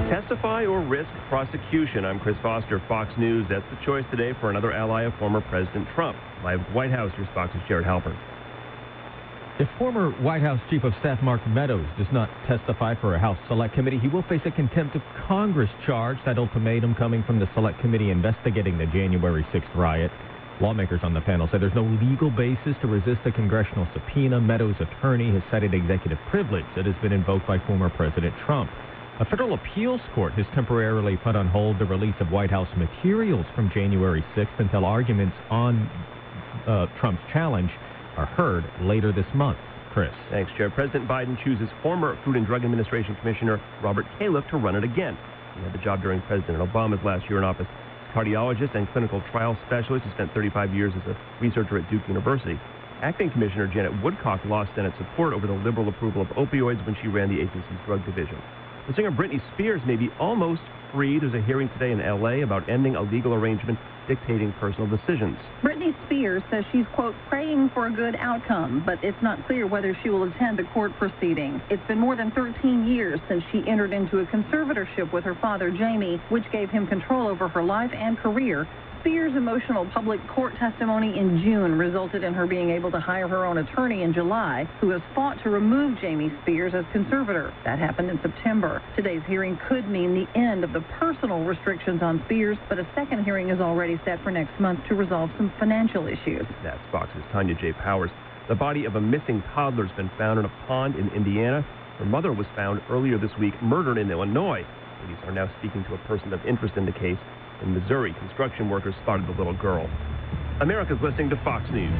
Testify or risk prosecution? I'm Chris Foster, Fox News. That's the choice today for another ally of former President Trump. Live at the White House, here's Fox's Jared Halpern. If former White House Chief of Staff Mark Meadows does not testify for a House Select Committee, he will face a contempt of Congress charge. That ultimatum coming from the Select Committee investigating the January 6th riot. Lawmakers on the panel said there's no legal basis to resist a congressional subpoena. Meadows' attorney has cited executive privilege that has been invoked by former President Trump. A federal appeals court has temporarily put on hold the release of White House materials from January 6th until arguments on Trump's challenge are heard later this month. Chris. Thanks, Chair. President Biden chooses former Food and Drug Administration Commissioner Robert Califf to run it again. He had the job during President Obama's last year in office. Cardiologist and clinical trial specialist who spent 35 years as a researcher at Duke University. Acting Commissioner Janet Woodcock lost Senate support over the liberal approval of opioids when she ran the agency's drug division. The singer Britney Spears may be almost free. There's a hearing today in L.A. about ending a legal arrangement dictating personal decisions. Britney Spears says she's, quote, praying for a good outcome, but it's not clear whether she will attend the court proceeding. It's been more than 13 years since she entered into a conservatorship with her father, Jamie, which gave him control over her life and career. Spears' emotional public court testimony in June resulted in her being able to hire her own attorney in July, who has fought to remove Jamie Spears as conservator. That happened in September. Today's hearing could mean the end of the personal restrictions on Spears, but a second hearing is already set for next month to resolve some financial issues. That's Fox's Tanya J. Powers. The body of a missing toddler has been found in a pond in Indiana. Her mother was found earlier this week murdered in Illinois. Police are now speaking to a person of interest in the case. In Missouri, construction workers spotted the little girl. America's listening to Fox News.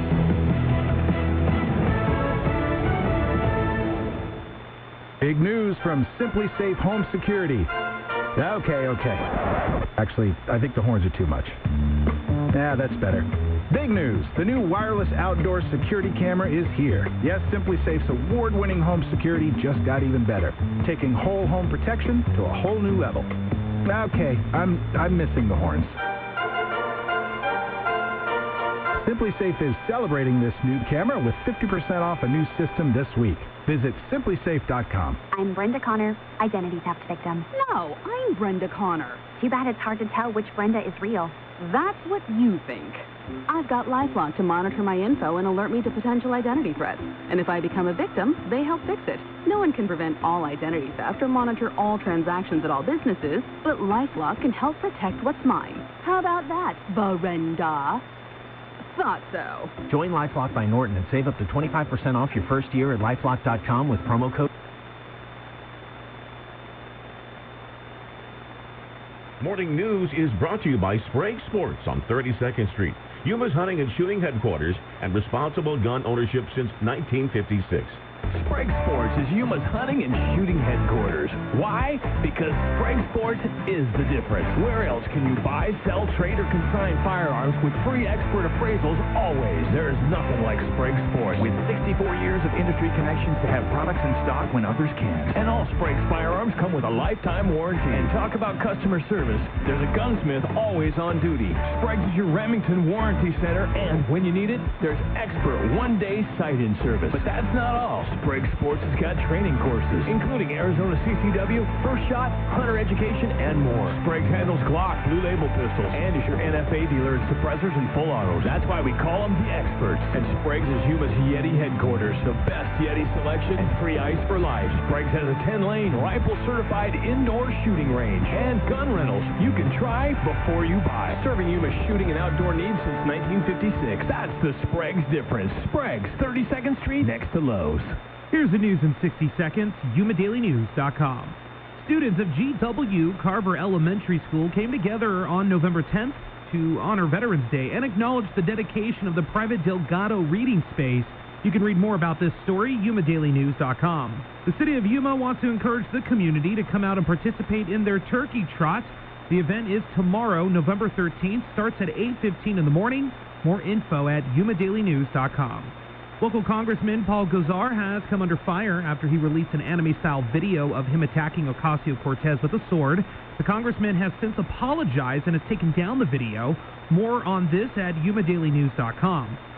Big news from Simply Safe Home Security. Okay. Actually, I think the horns are too much. Yeah, that's better. Big news. The new wireless outdoor security camera is here. Yes, Simply Safe's award-winning home security just got even better, taking whole home protection to a whole new level. Okay, I'm missing the horns. Simply Safe is celebrating this new camera with 50% off a new system this week. Visit simplysafe.com. I'm Brenda Connor, identity theft victim. No, I'm Brenda Connor. Too bad it's hard to tell which Brenda is real. That's what you think. I've got LifeLock to monitor my info and alert me to potential identity threats. And if I become a victim, they help fix it. No one can prevent all identity theft or monitor all transactions at all businesses, but LifeLock can help protect what's mine. How about that, Brenda? Thought so. Join LifeLock by Norton and save up to 25% off your first year at LifeLock.com with promo code. Morning News is brought to you by Sprague Sports on 32nd Street, Yuma's hunting and shooting headquarters and responsible gun ownership since 1956. Sprague Sports is Yuma's hunting and shooting headquarters. Why? Because Sprague Sports is the difference. Where else can you buy, sell, trade, or consign firearms with free expert appraisals always? There is nothing like Sprague Sports. With 64 years of industry connections to have products in stock when others can't. And all Sprague firearms come with a lifetime warranty. And talk about customer service. There's a gunsmith always on duty. Sprague's is your Remington Warranty Center, and when you need it, there's expert one-day sight-in service. But that's not all. Sprague Sports has got training courses, including Arizona CCW, First Shot, Hunter Education, and more. Sprague handles Glock, Blue Label pistols, and is your NFA dealer in suppressors and full autos. That's why we call them the experts. And Sprague's is Yuma's Yeti headquarters, the best Yeti selection and free ice for life. Sprague's has a 10-lane, rifle-certified indoor shooting range and gun rentals. You can try before you buy. Serving Yuma's shooting and outdoor needs since 1956. That's the Sprague's difference. Sprague's, 32nd Street, next to Lowe's. Here's the news in 60 seconds, YumaDailyNews.com. Students of G.W. Carver Elementary School came together on November 10th to honor Veterans Day and acknowledge the dedication of the private Delgado reading space. You can read more about this story, YumaDailyNews.com. The city of Yuma wants to encourage the community to come out and participate in their turkey trot. The event is tomorrow, November 13th, starts at 8:15 in the morning. More info at YumaDailyNews.com. Local Congressman Paul Gosar has come under fire after he released an anime-style video of him attacking Ocasio-Cortez with a sword. The congressman has since apologized and has taken down the video. More on this at YumaDailyNews.com.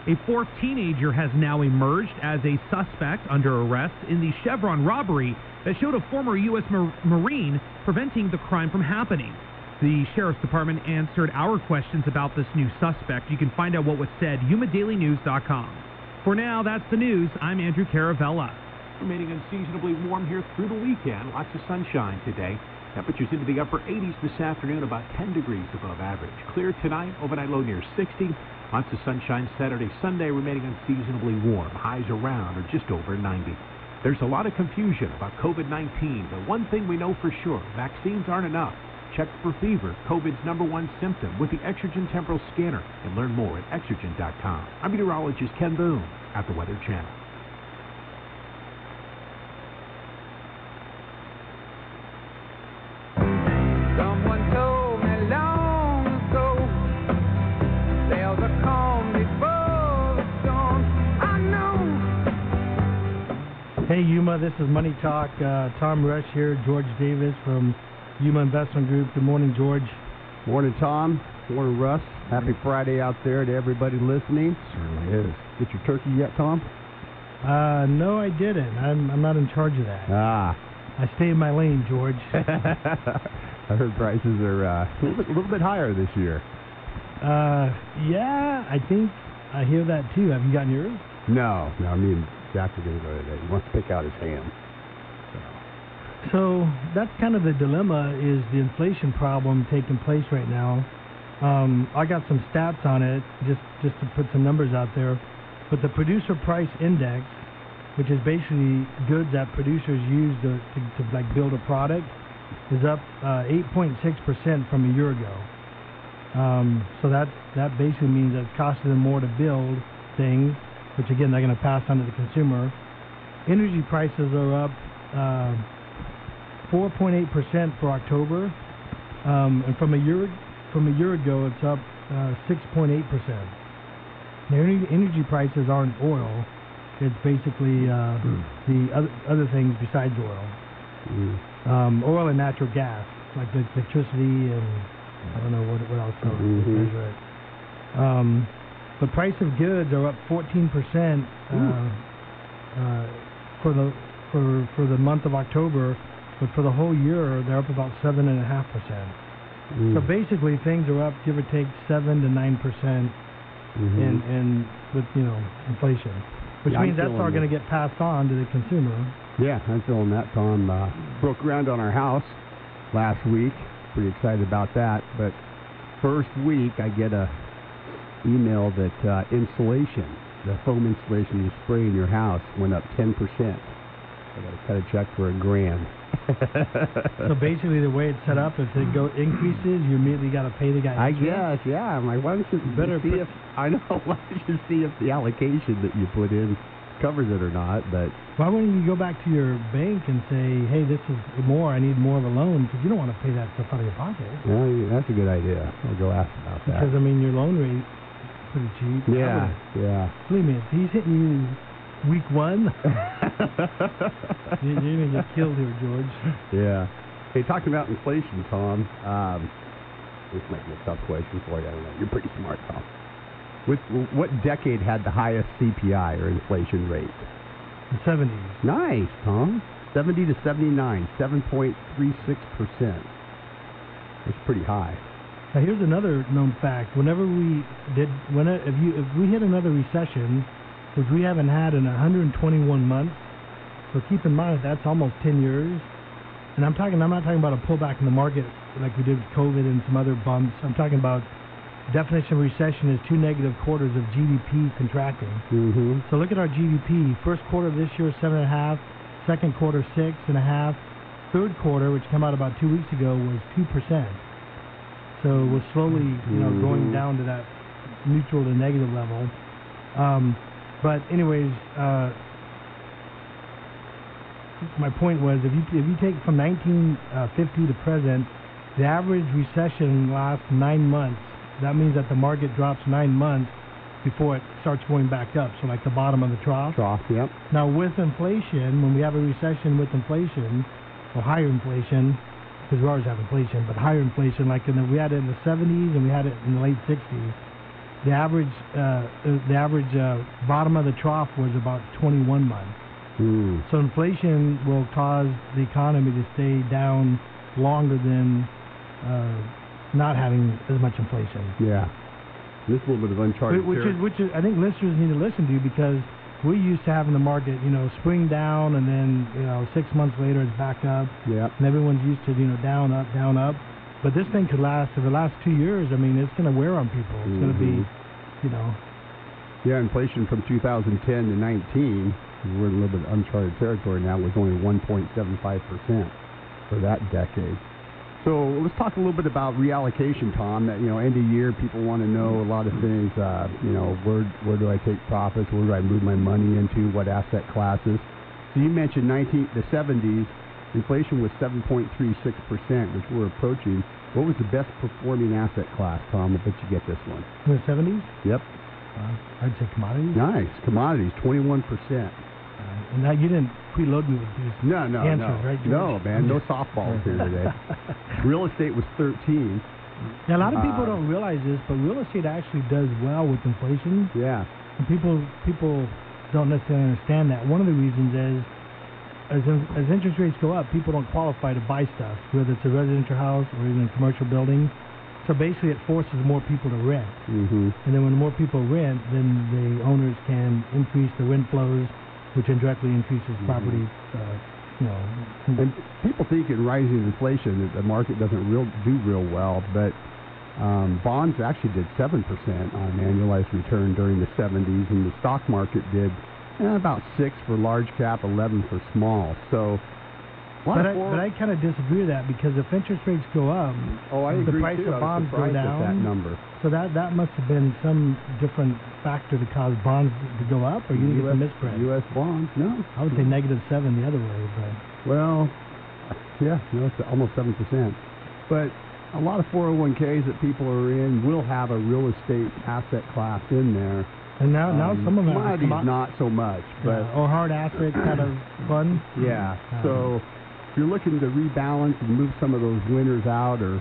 A fourth teenager has now emerged as a suspect under arrest in the Chevron robbery that showed a former U.S. Marine preventing the crime from happening. The Sheriff's Department answered our questions about this new suspect. You can find out what was said, YumaDailyNews.com. For now, that's the news. I'm Andrew Caravella. Remaining unseasonably warm here through the weekend. Lots of sunshine today. Temperatures into the upper 80s this afternoon, about 10 degrees above average. Clear tonight, overnight low near 60. Lots of sunshine Saturday, Sunday, remaining unseasonably warm. Highs around or just over 90. There's a lot of confusion about COVID-19, but one thing we know for sure, vaccines aren't enough. Check for fever, COVID's #1 symptom, with the Exergen Temporal Scanner, and learn more at Exergen.com. I'm meteorologist Ken Boone at the Weather Channel. Someone told me long ago there's a calm before the storm. I know. Hey Yuma, this is Money Talk. Tom Rush here, George Davis from Yuma Investment Group. Good morning, George. Morning, Tom. Morning, Russ. Happy Friday out there to everybody listening. Certainly is. Get your turkey yet, Tom? No, I didn't. I'm not in charge of that. I stay in my lane, George. I heard prices are a little bit higher this year. Yeah, I think I hear that too. Have you gotten yours? No, me and Jack are going to go today. He wants to pick out his ham. So that's kind of the dilemma, is the inflation problem taking place right now. I got some stats on it, just to put some numbers out there. But the Producer Price Index, which is basically goods that producers use to like build a product, is up 8.6% from a year ago. So that basically means that it's costing them more to build things, which again they're going to pass on to the consumer. Energy prices are up 4.8% for October, and from a year ago it's up 6.8%. The energy prices aren't oil; it's basically the other things besides oil. Oil and natural gas, like electricity, and I don't know what else to measure it. The price of goods are up 14% for the month of October, but for the whole year they're up about 7.5%. So basically, things are up, give or take, 7 to 9%, and with inflation, which means that's all going to get passed on to the consumer. Yeah, I'm feeling that, Tom. Broke ground on our house last week. Pretty excited about that. But first week, I get a email that insulation, the foam insulation you spray in your house, went up 10%. I got to cut a check for $1,000. So basically, the way it's set up, if it increases, you immediately got to pay the guy. I guess, yeah. I'm like, why don't you see if why don't you see if the allocation that you put in covers it or not? But why wouldn't you go back to your bank and say, hey, this is more, I need more of a loan, because you don't want to pay that stuff out of your pocket. Well, that's a good idea. I'll go ask about that. Because, I mean, your loan rate is pretty cheap. Yeah. Believe me, if he's hitting you week one, you're going to get killed here, George. Yeah. Hey, talking about inflation, Tom, this might be a tough question for you. I don't know. You're pretty smart, Tom. What decade had the highest CPI or inflation rate? The 70s. Nice, Tom. 70 to 79, 7.36%. That's pretty high. Now here's another known fact. If we hit another recession, which we haven't had in 121 months, so keep in mind that's almost 10 years. And I'm not talking about a pullback in the market like we did with COVID and some other bumps. I'm talking about definition of recession is 2 negative quarters of GDP contracting. So look at our GDP. First quarter of this year, 7.5. Second quarter, 6.5. Third quarter, which came out about 2 weeks ago, was 2%. So we're slowly, going down to that neutral to negative level. But anyways, my point was, if you take from 1950 to present, the average recession lasts 9 months. That means that the market drops 9 months before it starts going back up. So like the bottom of the trough. Yep. Now with inflation, when we have a recession with inflation, or higher inflation, because we always have inflation, but higher inflation, like we had it in the 70s and we had it in the late 60s. The average bottom of the trough was about 21 months. So inflation will cause the economy to stay down longer than not having as much inflation. Yeah. This is a little bit of uncharted territory. Which is, I think listeners need to listen to, because we're used to having the market, spring down, and then, 6 months later it's back up. Yeah. And everyone's used to, down, up, down, up. But this thing could last for the last 2 years. I mean, it's going to wear on people. It's going to be, Yeah, inflation from 2010 to 19, we're in a little bit of uncharted territory now, was only 1.75% for that decade. So let's talk a little bit about reallocation, Tom. That, end of year, people want to know a lot of things. Where do I take profits? Where do I move my money into? What asset classes? So you mentioned the 70s, inflation was 7.36%, which we're approaching. What was the best performing asset class, Tom? I bet you get this one. In the 70s? Yep. I'd say commodities. Nice. Commodities, 21%. And now you didn't preload me with these answers, right, George? No, man. No softballs here today. Real estate was 13. Yeah, a lot of people don't realize this, but real estate actually does well with inflation. Yeah. And people don't necessarily understand that. One of the reasons is, as interest rates go up, people don't qualify to buy stuff, whether it's a residential house or even a commercial building. So basically it forces more people to rent. Mm-hmm. And then when more people rent, then the owners can increase the rent flows, which indirectly increases property, And people think in rising inflation that the market doesn't do real well, but bonds actually did 7% on annualized return during the 70s, and the stock market did about 6 for large cap, 11 for small. So, but I kind of disagree with that, because if interest rates go up, the price of bonds go down. That number. So that must have been some different factor to cause bonds to go up, or you didn't get the misprint? U.S. bonds, no. I would say -7 the other way, but. Well, yeah, it's almost 7%. But a lot of 401ks that people are in will have a real estate asset class in there. And now some of them commodities not so much, but or hard asset kind of fund. Yeah. So if you're looking to rebalance and move some of those winners out, or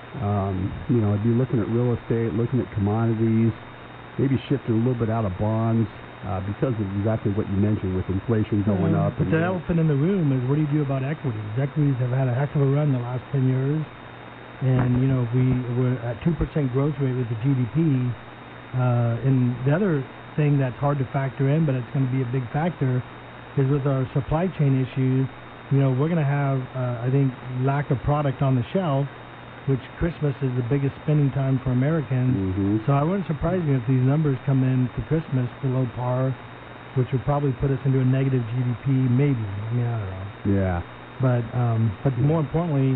if you're looking at real estate, looking at commodities, maybe shifting a little bit out of bonds because of exactly what you mentioned with inflation going up. But the elephant in the room is, what do you do about equities? Equities have had a heck of a run the last 10 years, and we're at 2% growth rate with the GDP. And the other thing that's hard to factor in, but it's going to be a big factor, is with our supply chain issues. We're going to have, I think, lack of product on the shelf, which Christmas is the biggest spending time for Americans. Mm-hmm. So I wouldn't surprise me if these numbers come in for Christmas below par, which would probably put us into a negative GDP, maybe. I mean, I don't know. Yeah. But more importantly,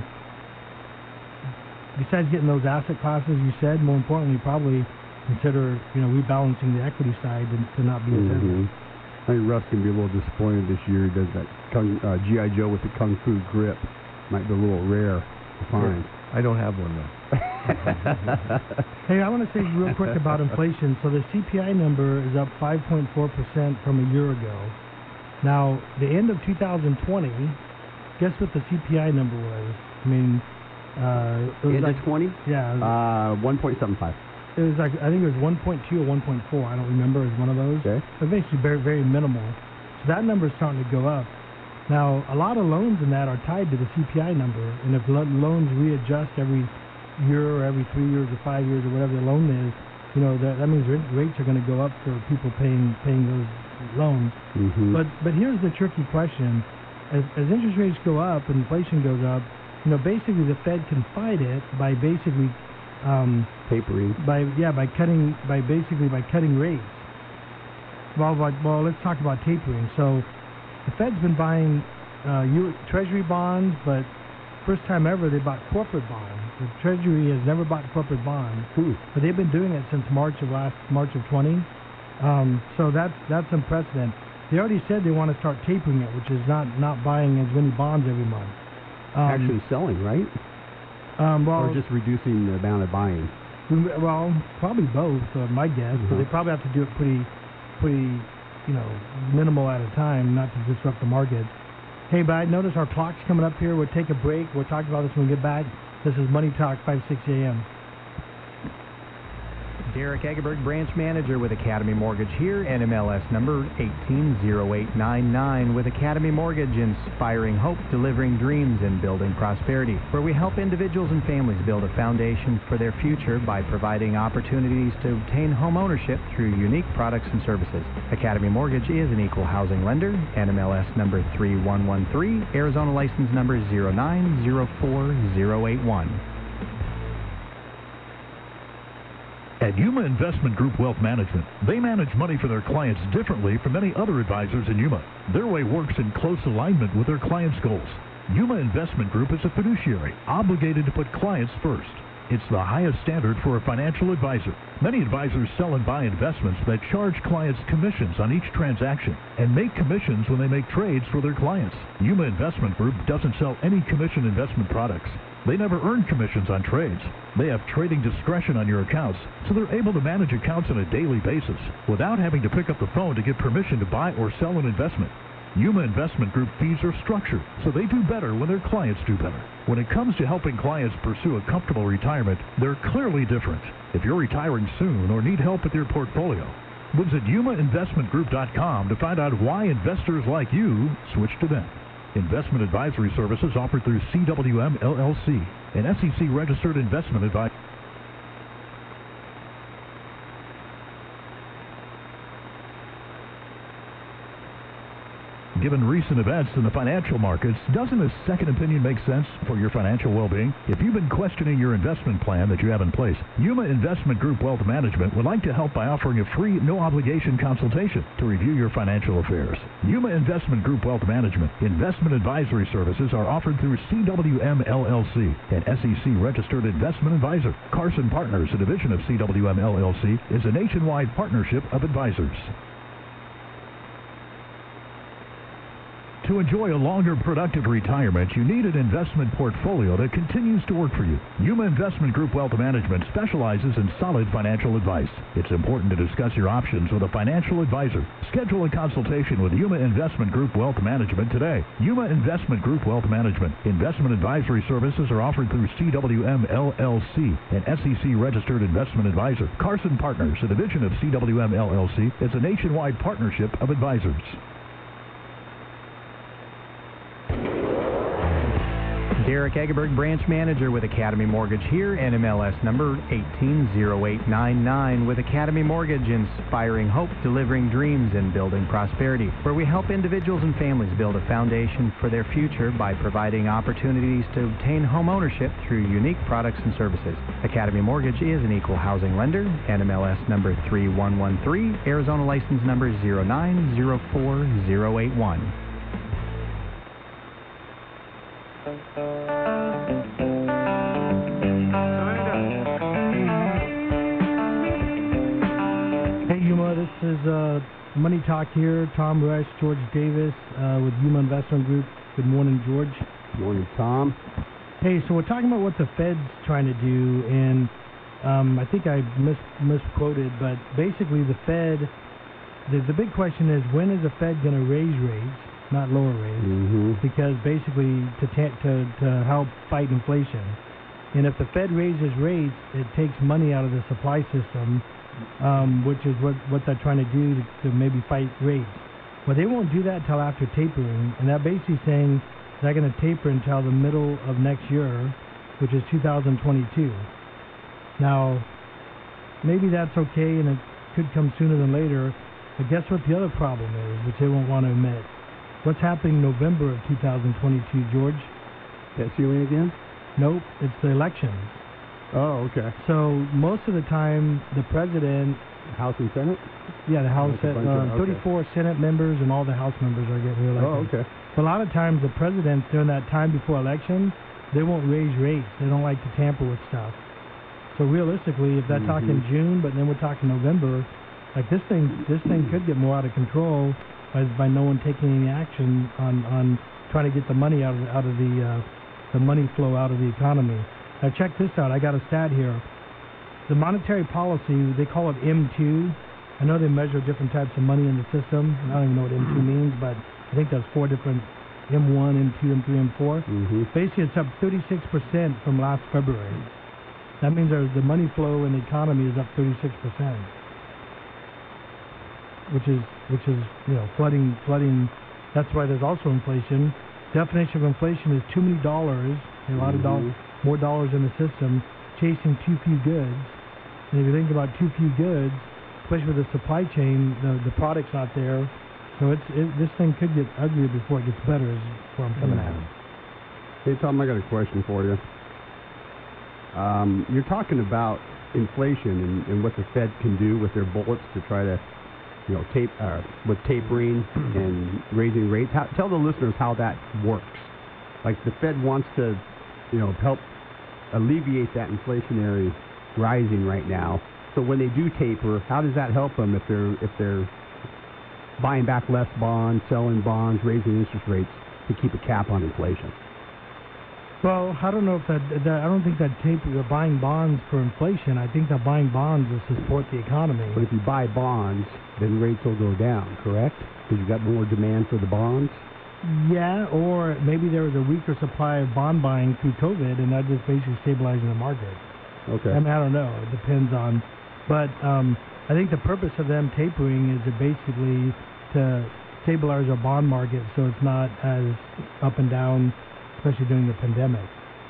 besides getting those asset classes you said, more importantly, probably consider rebalancing the equity side to not be as heavy. I think Russ can be a little disappointed this year. He does that G.I. Joe with the Kung Fu grip. Might be a little rare to find. I don't have one, though. Hey, I want to say real quick about inflation. So the CPI number is up 5.4% from a year ago. Now, the end of 2020, guess what the CPI number was? I mean, it was end of 20? Yeah. 1.75. It was like, I think it was 1.2 or 1.4. I don't remember. It was one of those. Okay. But basically very, very minimal. So that number is starting to go up. Now, a lot of loans in that are tied to the CPI number, and if loans readjust every year or every 3 years or 5 years or whatever the loan is, that means rates are going to go up for people paying those loans. Mm-hmm. But here's the tricky question: as interest rates go up and inflation goes up, basically the Fed can fight it by basically tapering. By cutting rates. Well, let's talk about tapering. So the Fed's been buying Treasury bonds, but first time ever they bought corporate bonds. The Treasury has never bought corporate bonds, but they've been doing it since March of 20. So that's unprecedented. They already said they want to start tapering it, which is not buying as many bonds every month. Actually selling, right? Or just reducing the amount of buying? Well, probably both, my guess. But they probably have to do it pretty minimal at a time, not to disrupt the market. Hey, but I notice our clock's coming up here. We'll take a break. We'll talk about this when we get back. This is Money Talk, 560 AM. Derek Egerberg, branch manager with Academy Mortgage here, NMLS number 180899 with Academy Mortgage, inspiring hope, delivering dreams, and building prosperity, where we help individuals and families build a foundation for their future by providing opportunities to obtain home ownership through unique products and services. Academy Mortgage is an equal housing lender, NMLS number 3113, Arizona license number 0904081. At Yuma Investment Group Wealth Management, they manage money for their clients differently from many other advisors in Yuma. Their way works in close alignment with their clients' goals. Yuma Investment Group is a fiduciary obligated to put clients first. It's the highest standard for a financial advisor. Many advisors sell and buy investments that charge clients commissions on each transaction and make commissions when they make trades for their clients. Yuma Investment Group doesn't sell any commission investment products. They never earn commissions on trades. They have trading discretion on your accounts, so they're able to manage accounts on a daily basis without having to pick up the phone to get permission to buy or sell an investment. Yuma Investment Group fees are structured, so they do better when their clients do better. When it comes to helping clients pursue a comfortable retirement, they're clearly different. If you're retiring soon or need help with your portfolio, visit YumaInvestmentGroup.com to find out why investors like you switch to them. Investment advisory services offered through CWM LLC, an SEC-registered investment advisor. Given recent events in the financial markets, doesn't a second opinion make sense for your financial well-being? If you've been questioning your investment plan that you have in place, Yuma Investment Group Wealth Management would like to help by offering a free, no-obligation consultation to review your financial affairs. Yuma Investment Group Wealth Management investment advisory services are offered through CWM LLC, an SEC-registered investment advisor. Carson Partners, a division of CWM LLC, is a nationwide partnership of advisors. To enjoy a longer, productive retirement, you need an investment portfolio that continues to work for you. Yuma Investment Group Wealth Management specializes in solid financial advice. It's important to discuss your options with a financial advisor. Schedule a consultation with Yuma Investment Group Wealth Management today. Yuma Investment Group Wealth Management. Investment advisory services are offered through CWM LLC, an SEC-registered investment advisor. Carson Partners, a division of CWM LLC, is a nationwide partnership of advisors. Derek Egerberg, branch manager with Academy Mortgage here, NMLS number 180899 with Academy Mortgage, inspiring hope, delivering dreams, and building prosperity, where we help individuals and families build a foundation for their future by providing opportunities to obtain home ownership through unique products and services. Academy Mortgage is an equal housing lender, NMLS number 3113, Arizona license number 0904081. Hey Yuma, this is Money Talk here. Tom Rush, George Davis with Yuma Investment Group. Good morning, George. Good morning, Tom. Hey, so we're talking about what the Fed's trying to do, and I think I misquoted, but basically the Fed, the big question is, when is the Fed going to raise rates, not lower rates? Because basically to help fight inflation. And if the Fed raises rates, it takes money out of the supply system, which is what they're trying to do to maybe fight rates. But they won't do that until after tapering, and they're basically saying they're going to taper until the middle of next year, which is 2022. Now, maybe that's okay, and it could come sooner than later, but guess what the other problem is, which they won't want to admit? What's happening in November of 2022, George? SUA again? Nope, it's the elections. Oh, okay. So most of the time, the president... House and Senate? Yeah, the House, 34 okay. Senate members and all the House members are getting reelected. Oh, okay. But a lot of times, the presidents, during that time before election, they won't raise rates. They don't like to tamper with stuff. So realistically, if they're talking June, but then we're talking November, like this thing could get more out of control by no one taking any action on trying to get the money out of the money flow out of the economy. Now check this out. I got a stat here. The monetary policy, they call it M2. I know they measure different types of money in the system. I don't even know what M2 means, but I think there's 4 different M1, M2, M3, M4. Basically, it's up 36% from last February. That means the money flow in the economy is up 36%, which is flooding. That's why there's also inflation. Definition of inflation is too many dollars, a lot of dollars, more dollars in the system, chasing too few goods. And if you think about too few goods, especially with the supply chain, the product's not there. So this thing could get uglier before it gets better, is where I'm coming at. Hey, Tom, I got a question for you. You're talking about inflation and what the Fed can do with their bullets to try to, with tapering and raising rates. Tell the listeners how that works. Like the Fed wants to, help alleviate that inflationary rising right now. So when they do taper, how does that help them if they're buying back less bonds, selling bonds, raising interest rates to keep a cap on inflation? Well, I don't know if I don't think that taper, buying bonds for inflation. I think that buying bonds is to support the economy. But if you buy bonds, then rates will go down, correct? Because you got more demand for the bonds? Yeah, or maybe there was a weaker supply of bond buying through COVID, and that just basically stabilizing the market. Okay. I mean, I don't know. It depends on. But I think the purpose of them tapering is to basically to stabilize our bond market so it's not as up and down, especially during the pandemic.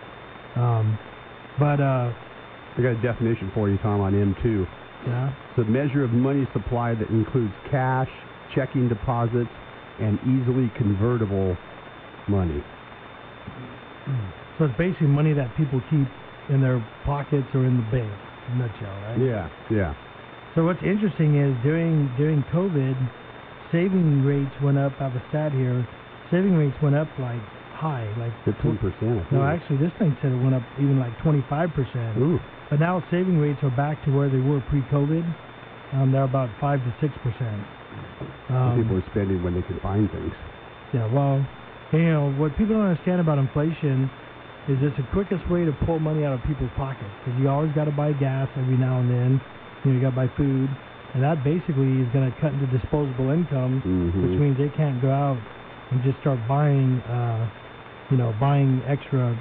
I got a definition for you, Tom, on M2. Yeah. It's a measure of money supply that includes cash, checking deposits, and easily convertible money. So it's basically money that people keep in their pockets or in the bank, in a nutshell, right? Yeah. So what's interesting is during COVID, saving rates went up. I have a stat here. Saving rates went up like high, like 15%. No, actually, this thing said it went up even like 25%. Ooh. But now saving rates are back to where they were pre-COVID. They're about 5 to 6%. People are spending when they can find things. Yeah, well, what people don't understand about inflation is it's the quickest way to pull money out of people's pockets, because you always got to buy gas every now and then. You got to buy food, and that basically is going to cut into disposable income, which means they can't go out and just start buying, buying extra,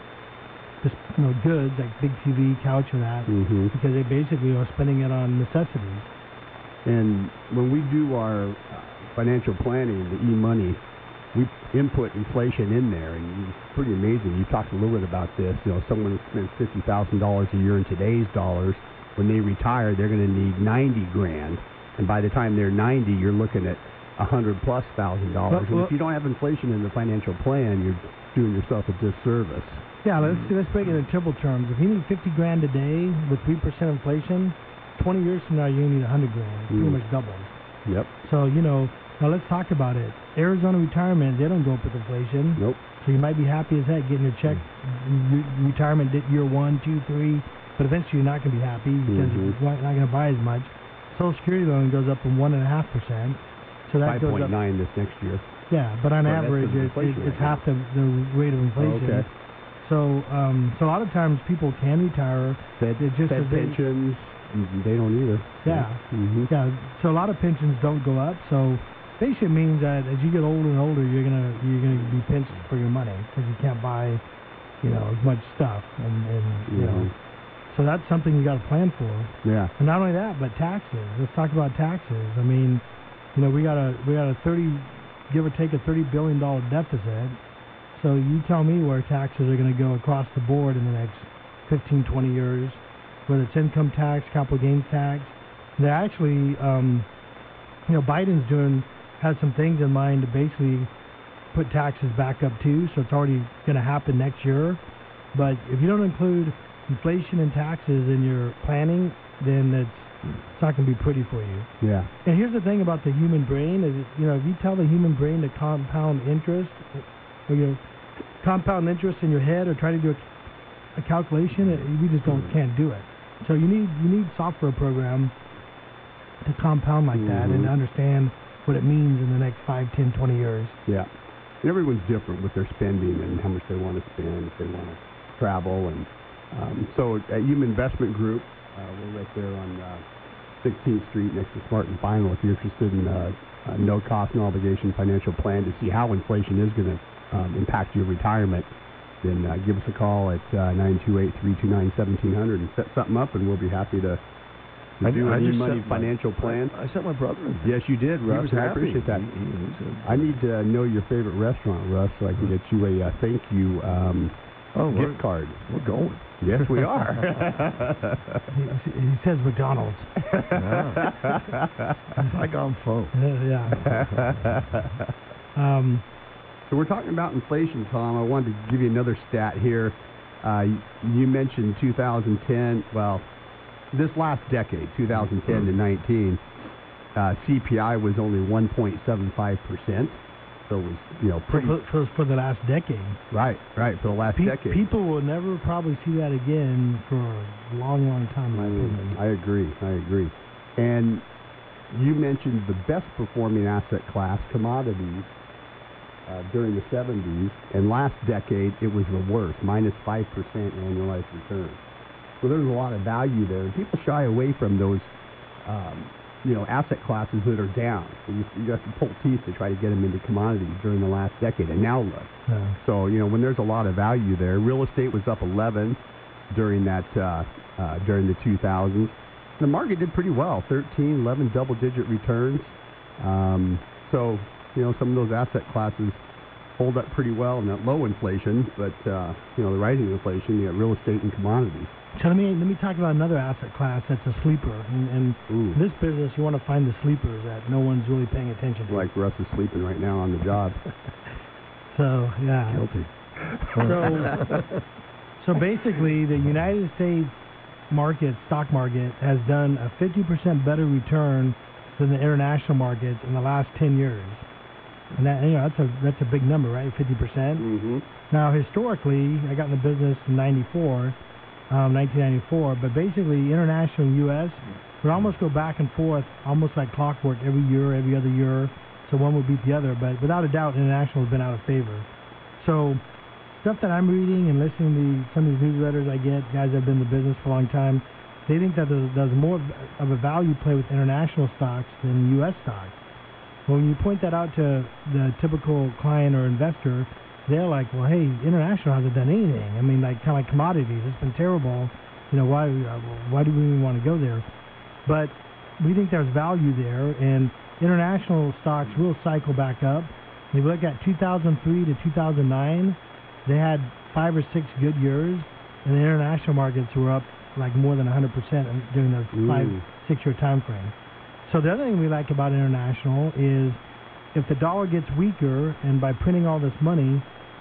goods like big TV, couch, or that, because they basically are spending it on necessities. And when we do our financial planning, the e-money, we input inflation in there, and it's pretty amazing. You talked a little bit about this. Someone who spends $50,000 a year in today's dollars, when they retire, they're going to need $90,000, and by the time they're 90, you're looking at $100,000+. And if you don't have inflation in the financial plan, you're doing yourself a disservice. Yeah, let's break it in simple terms. If you need $50,000 a day with 3% inflation, 20 years from now you need $100,000. It pretty much doubles. Yep. So now let's talk about it. Arizona retirement, they don't go up with inflation. Nope. So you might be happy as heck getting your check, retirement year 1, 2, 3, but eventually you're not going to be happy because you're not going to buy as much. Social Security loan goes up from 1.5%. So that goes up 5.9 this next year. Yeah, but on average it's half the rate of inflation. Okay. So a lot of times people can retire. Fed pensions, they don't either. Yeah. Yeah. So a lot of pensions don't go up. So basically it means that as you get older and older, you're gonna be pinched for your money because you can't buy, as much stuff, and So that's something you got to plan for. Yeah. And not only that, but taxes. Let's talk about taxes. I mean, we got a give or take a $30 billion deficit. So you tell me where taxes are going to go across the board in the next 15, 20 years, whether it's income tax, capital gains tax. They actually, Biden's has some things in mind to basically put taxes back up too. So it's already going to happen next year. But if you don't include inflation and taxes in your planning, then it's not going to be pretty for you. Yeah. And here's the thing about the human brain is, if you tell the human brain to compound interest, or compound interest in your head, or try to do a calculation, we just can't do it. So you need software program to compound like that and to understand what it means in the next 5, 10, 20 years. Yeah. And everyone's different with their spending and how much they want to spend, if they want to travel. And so at Human Investment Group, we're right there on 16th Street next to Smart and Final. If you're interested in a no cost, no obligation financial plan to see how inflation is going to impact your retirement, then give us a call at 928-329-1700 and set something up, and we'll be happy to do an e-money financial plan. I sent my brother in. Yes, you did, Russ. I appreciate that. I need to know your favorite restaurant, Russ, so I can get you a thank you gift card. We're going. Yes, we are. he says McDonald's. I got phone. Yeah. So we're talking about inflation, Tom. I wanted to give you another stat here. You mentioned 2010. Well, this last decade, 2010 to 19, CPI was only 1.75%. So it was, pretty... For the last decade. Right, for the last decade. People will never probably see that again for a long, long time, in my opinion. I agree. And you mentioned the best performing asset class, commodities, during the 70s, and last decade it was the worst, -5% annualized return. So there's a lot of value there. People shy away from those asset classes that are down. You have to pull teeth to try to get them into commodities during the last decade, and now look. Yeah. So, when there's a lot of value there, real estate was up 11 during that during the 2000s. The market did pretty well, 13, 11 double-digit returns. So, some of those asset classes hold up pretty well in that low inflation, but, the rising inflation, you got real estate and commodities. So let me talk about another asset class that's a sleeper. And in this business, you want to find the sleepers that no one's really paying attention to. Like Russ is sleeping right now on the job. So, yeah. Guilty. So basically, the United States stock market, has done a 50% better return than the international markets in the last 10 years. And that, that's a big number, right? 50%. Mm-hmm. Now, historically, I got in the business in 1994, but basically international and U.S. would almost go back and forth, almost like clockwork, every year, every other year, so one would beat the other, but without a doubt, international has been out of favor. So stuff that I'm reading and listening to some of these newsletters I get, guys that have been in the business for a long time, they think that there's more of a value play with international stocks than U.S. stocks. When you point that out to the typical client or investor, they're like, well, hey, international hasn't done anything. I mean, kind of like commodities. It's been terrible. Why do we even want to go there? But we think there's value there, and international stocks will cycle back up. If you look at 2003 to 2009, they had 5 or 6 good years, and the international markets were up like more than 100% during the 5-6 year time frame. So the other thing we like about international is if the dollar gets weaker, and by printing all this money,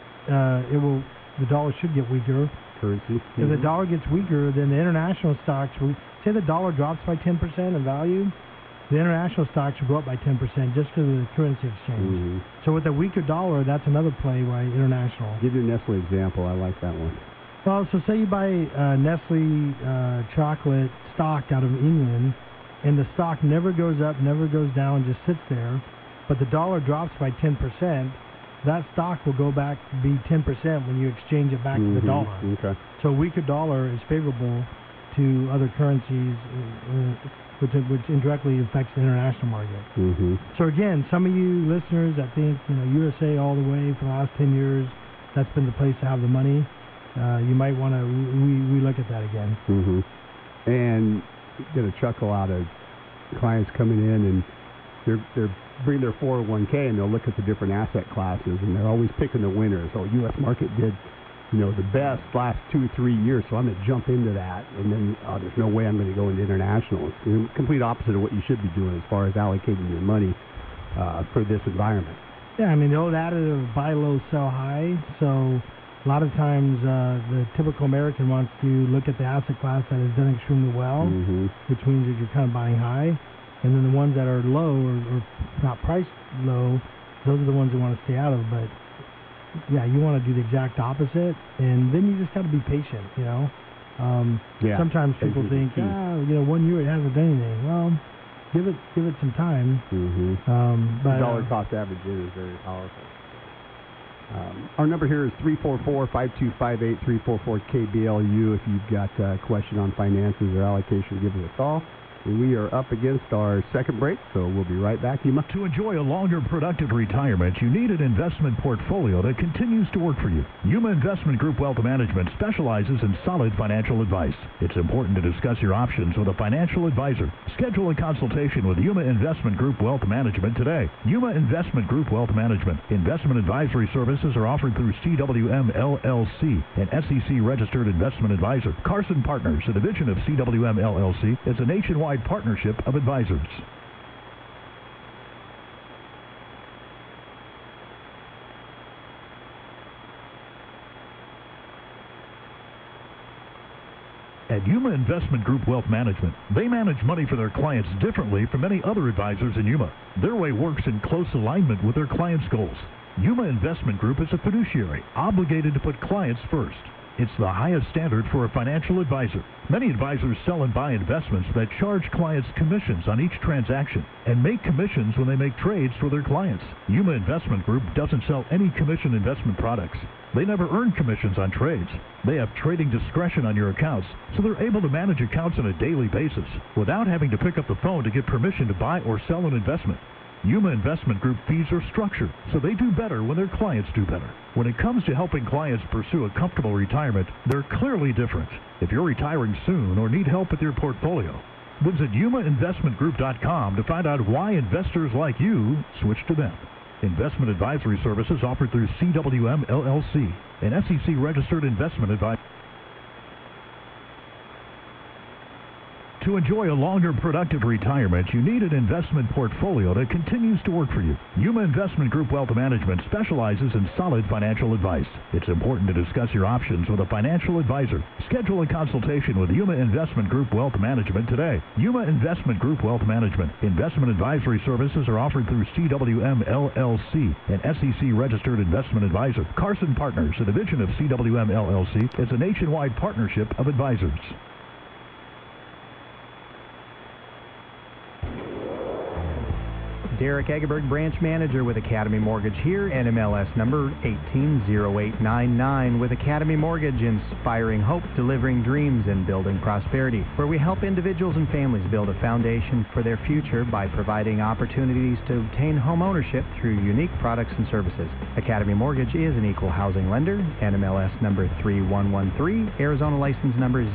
the dollar should get weaker. Currency. If the dollar gets weaker, then the international stocks, say the dollar drops by 10% in value, the international stocks will go up by 10% just because of the currency exchange. Mm-hmm. So with a weaker dollar, that's another play by international. Give your Nestle example. I like that one. Well, so say you buy Nestle chocolate stock out of England, and the stock never goes up, never goes down, just sits there, but the dollar drops by 10%, that stock will go back to be 10% when you exchange it back to the dollar. Okay. So a weaker dollar is favorable to other currencies, which indirectly affects the international market. Mm-hmm. So again, some of you listeners that think USA all the way for the last 10 years, that's been the place to have the money. You might want to relook at that again. Mm-hmm. And get a chuckle out of clients coming in, and they're bring their 401k, and they'll look at the different asset classes, and they're always picking the winners. So U.S. market did, the best last 2-3 years, so I'm going to jump into that, and then there's no way I'm going to go into international. It's the complete opposite of what you should be doing as far as allocating your money for this environment. Yeah, I mean, the old adage of buy low, sell high. So a lot of times the typical American wants to look at the asset class that has done extremely well, which means that you're kind of buying high. And then the ones that are low or not priced low, those are the ones you want to stay out of. But, yeah, you want to do the exact opposite. And then you just got to be patient, Sometimes people think, 1 year it hasn't done anything. Well, give it some time. But dollar cost average is very powerful. Our number here is 344-5258, 344-KBLU. If you've got a question on finances or allocation, give us a call. We are up against our second break, so we'll be right back, Yuma. To enjoy a longer, productive retirement, you need an investment portfolio that continues to work for you. Yuma Investment Group Wealth Management specializes in solid financial advice. It's important to discuss your options with a financial advisor. Schedule a consultation with Yuma Investment Group Wealth Management today. Yuma Investment Group Wealth Management. Investment advisory services are offered through CWM LLC, an SEC-registered investment advisor. Carson Partners, a division of CWM LLC, is a nationwide partnership of advisors. At Yuma Investment Group Wealth Management, they manage money for their clients differently from many other advisors in Yuma. Their way works in close alignment with their clients' goals. Yuma Investment Group is a fiduciary, obligated to put clients first. It's the highest standard for a financial advisor. Many advisors sell and buy investments that charge clients commissions on each transaction and make commissions when they make trades for their clients. Yuma Investment Group doesn't sell any commission investment products. They never earn commissions on trades. They have trading discretion on your accounts, so they're able to manage accounts on a daily basis without having to pick up the phone to get permission to buy or sell an investment. Yuma Investment Group fees are structured, so they do better when their clients do better. When it comes to helping clients pursue a comfortable retirement, they're clearly different. If you're retiring soon or need help with your portfolio, visit YumaInvestmentGroup.com to find out why investors like you switch to them. Investment advisory services offered through CWM LLC, an SEC-registered investment advisor. To enjoy a longer, productive retirement, you need an investment portfolio that continues to work for you. Yuma Investment Group Wealth Management specializes in solid financial advice. It's important to discuss your options with a financial advisor. Schedule a consultation with Yuma Investment Group Wealth Management today. Yuma Investment Group Wealth Management. Investment advisory services are offered through CWM LLC, an SEC-registered investment advisor. Carson Partners, a division of CWM LLC, is a nationwide partnership of advisors. Derek Egeberg, branch manager with Academy Mortgage here, NMLS number 180899 with Academy Mortgage, inspiring hope, delivering dreams, and building prosperity, where we help individuals and families build a foundation for their future by providing opportunities to obtain home ownership through unique products and services. Academy Mortgage is an equal housing lender, NMLS number 3113, Arizona license number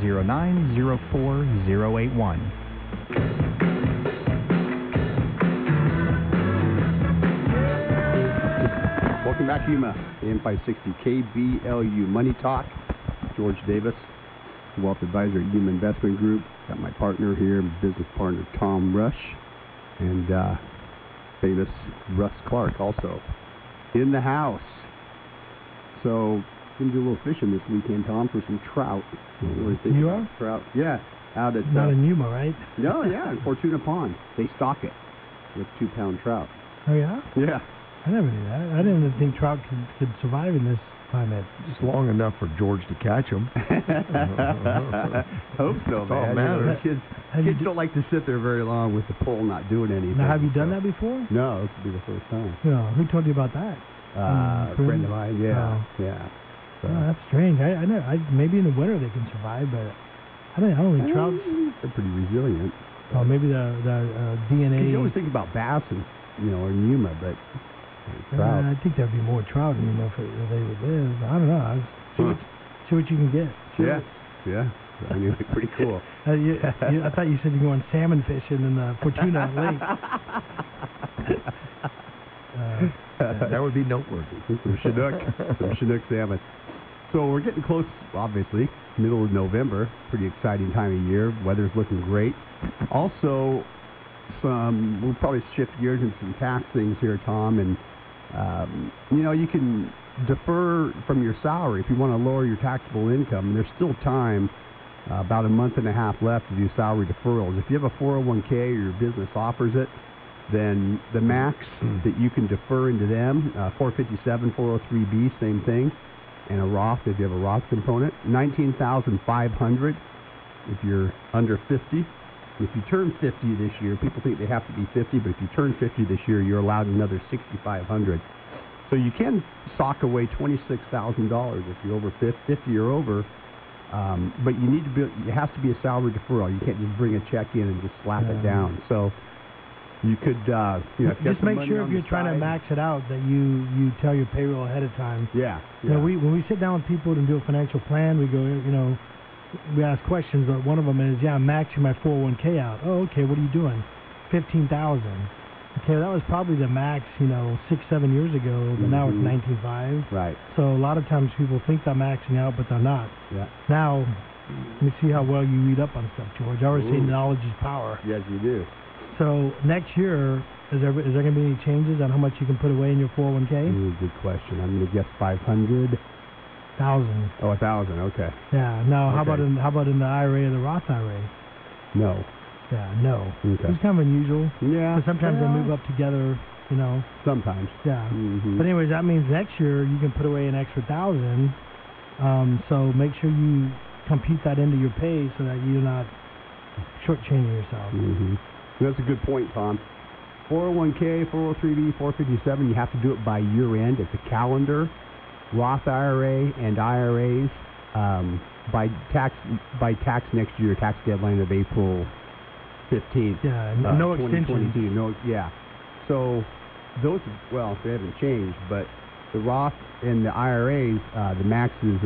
0904081. Welcome back to Yuma, AM 560 KBLU Money Talk. George Davis, wealth advisor at Yuma Investment Group. Got my partner here, business partner Tom Rush, and famous Russ Clark also in the house. So, going to do a little fishing this weekend, Tom, for some trout. You are? Trout, yeah. Out at not in Yuma, right? No, yeah, in Fortuna Pond. They stock it with 2-pound trout. Oh yeah? Yeah. I never knew that. I didn't even think trout could survive in this climate. Just long enough for George to catch them. Hope so, man. Matters. Kids don't like to sit there very long with the pole not doing anything. Now, have you done that before? No, this will be the first time. No. Who told you about that? A friend of mine, yeah. Oh. Yeah. So. Oh, that's strange. I know. Maybe in the winter they can survive, but I don't think trouts. They're pretty resilient. Oh, maybe the DNA. You always think about bass and or Yuma, but trout. I think there'd be more trout in Yuma if they would live. I don't know. See what you can get. Yeah. I mean, it's pretty cool. I thought you said you're going salmon fishing in the Fortuna Lake. That would be noteworthy. Some Chinook salmon. So we're getting close, obviously, middle of November. Pretty exciting time of year. Weather's looking great. Also, we'll probably shift gears into some tax things here, Tom. And, you can defer from your salary if you want to lower your taxable income. There's still time, about a month and a half left to do salary deferrals. If you have a 401k or your business offers it, then the max that you can defer into them, 457, 403B, same thing, and a Roth, if you have a Roth component, $19,500 if you're under 50. If you turn 50 this year, people think they have to be 50, but if you turn 50 this year, you're allowed another $6,500. So you can sock away $26,000 if you're over 50 or over. But you need to be. It has to be a salary deferral. You can't just bring a check in and just slap it down. So you could, just make sure if you're trying to max it out that you tell your payroll ahead of time. Yeah. You know, when we sit down with people and do a financial plan, we go, we ask questions, but one of them is, I'm maxing my 401k out. Oh, okay, what are you doing? 15,000. Okay, that was probably the max, 6-7 years ago, but now it's 19.5. Right. So a lot of times people think they're maxing out, but they're not. Yeah. Now, let me see how well you read up on stuff, George. I always say knowledge is power. Yes, you do. So next year, is there going to be any changes on how much you can put away in your 401k? Good question. I'm going to guess 500. 1,000. Oh, 1,000. Okay. Yeah. Now, how about in the IRA or the Roth IRA? No. Yeah. No. Okay. It's kind of unusual. Yeah. But sometimes they move up together. Sometimes. Yeah. Mm-hmm. But anyways, that means next year you can put away an extra 1,000. So make sure you compute that into your pay so that you're not shortchanging yourself. Mm-hmm. That's a good point, Tom. 401k, 403b, 457, you have to do it by year end. It's a calendar. Roth IRA and IRAs by tax next year, tax deadline of April 15th. Yeah, no extensions. No, yeah. So those, they haven't changed, but the Roth and the IRAs, the max is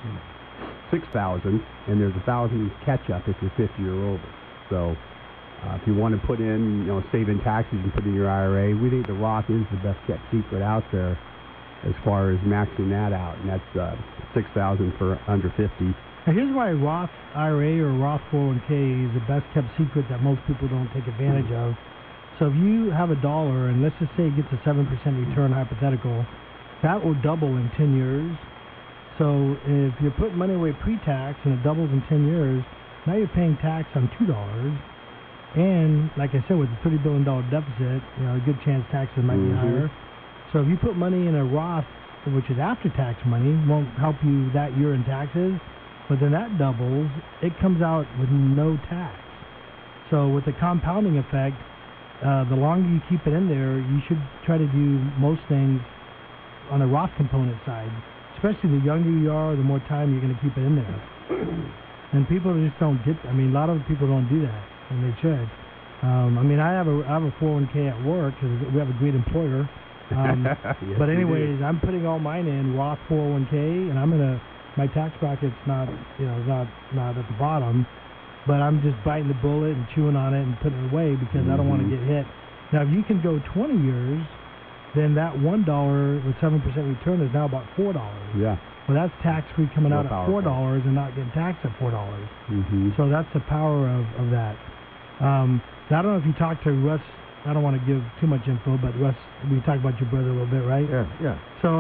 6,000, and there's 1,000 catch up if you're 50 or over. So if you want to put in, save in taxes and put in your IRA, we think the Roth is the best kept secret out there as far as maxing that out, and that's 6,000 for under 50. Now here's why Roth IRA or Roth 401k is the best kept secret that most people don't take advantage of. So if you have $1 and let's just say it gets a 7% return hypothetical, that will double in 10 years. So if you're putting money away pre-tax and it doubles in 10 years, now you're paying tax on $2. And like I said, with a $30 billion deficit, a good chance taxes might be higher. So if you put money in a Roth, which is after-tax money, won't help you that year in taxes, but then that doubles, it comes out with no tax. So with the compounding effect, the longer you keep it in there, you should try to do most things on the Roth component side. Especially the younger you are, the more time you're going to keep it in there. And people just don't get, a lot of people don't do that, and they should. I have a 401k at work because we have a great employer. Yes, but anyways, I'm putting all mine in Roth 401k, and my tax bracket's not at the bottom, but I'm just biting the bullet and chewing on it and putting it away because I don't want to get hit. Now, if you can go 20 years, then that $1 with 7% return is now about $4. Yeah. Well, that's tax-free coming out at $4 and not getting taxed at $4. Mm-hmm. So that's the power of that. Now, I don't know if you talked to Russ. I don't want to give too much info, but Russ, we talked about your brother a little bit, right? Yeah. So,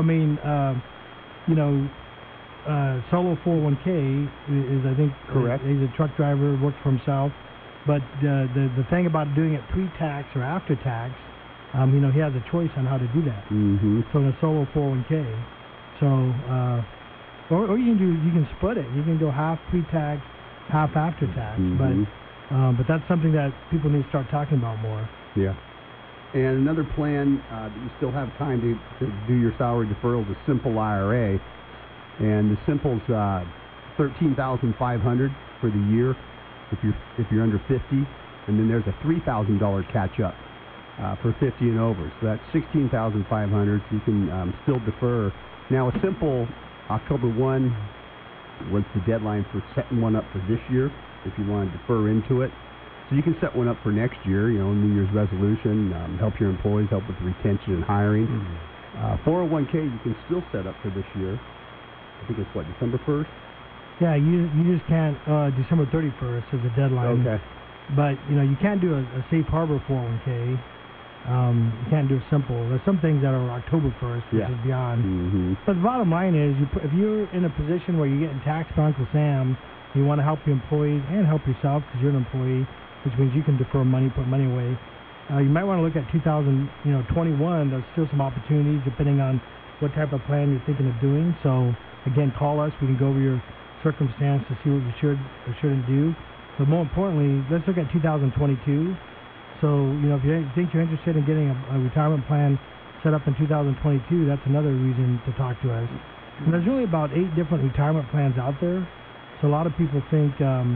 solo 401k is, I think, correct. He's a truck driver, works for himself. But the thing about doing it pre-tax or after-tax, he has a choice on how to do that. Mm-hmm. So in a solo 401k, or you can split it. You can go half pre-tax, half after-tax. Mm-hmm. But that's something that people need to start talking about more. Yeah. And another plan that you still have time to do your salary deferral is a simple IRA. And the simple's $13,500 for the year if you're under 50, and then there's a $3,000 catch up for 50 and over. So that's $16,500. So you can still defer. Now a simple October 1 was the deadline for setting one up for this year if you want to defer into it. So you can set one up for next year, New Year's resolution, help your employees, help with retention and hiring. 401k you can still set up for this year. I think it's December 1st? Yeah, you just can't, December 31st is the deadline. Okay. But, you can't do a safe harbor 401k. You can't do a simple. There's some things that are October 1st, which is beyond. Mm-hmm. But the bottom line is, if you're in a position where you're getting taxed by Uncle Sam, you want to help your employees and help yourself because you're an employee, which means you can defer money, put money away. You might want to look at 2021. There's still some opportunities depending on what type of plan you're thinking of doing. So, again, call us. We can go over your circumstance to see what you should or shouldn't do. But more importantly, let's look at 2022. So, if you think you're interested in getting a retirement plan set up in 2022, that's another reason to talk to us. And there's really about 8 different retirement plans out there. So a lot of people think,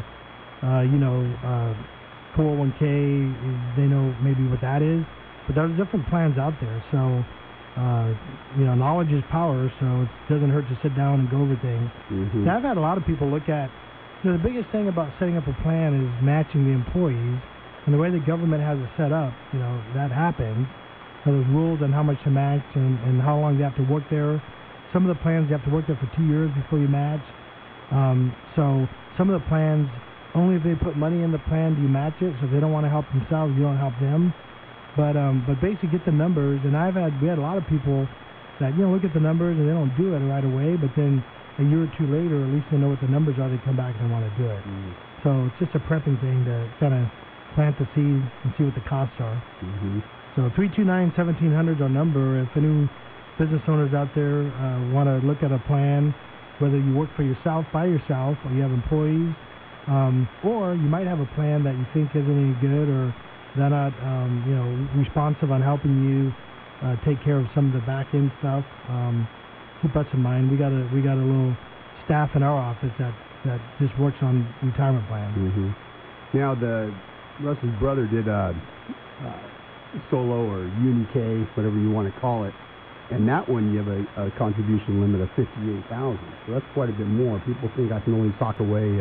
401k, they know maybe what that is, but there's different plans out there. So, knowledge is power, so it doesn't hurt to sit down and go over things. Mm-hmm. Now, I've had a lot of people look at, the biggest thing about setting up a plan is matching the employees, and the way the government has it set up, that happens. So there's rules on how much to match and how long you have to work there. Some of the plans, you have to work there for 2 years before you match. So some of the plans, only if they put money in the plan do you match it. So if they don't want to help themselves, you don't help them. But basically get the numbers. And we had a lot of people that look at the numbers and they don't do it right away. But then a year or two later, at least they know what the numbers are. They come back and they want to do it. Mm-hmm. So it's just a prepping thing to kind of plant the seed and see what the costs are. Mm-hmm. So 329-1700 is our number. If any business owners out there want to look at a plan, whether you work for yourself, by yourself, or you have employees, or you might have a plan that you think isn't any good, or they're not, responsive on helping you take care of some of the back end stuff. Keep us in mind. We got a little staff in our office that just works on retirement plans. Mm-hmm. Now, Russ's brother did a solo or uni-K, whatever you want to call it, and that one you have a contribution limit of $58,000. So that's quite a bit more. People think I can only sock away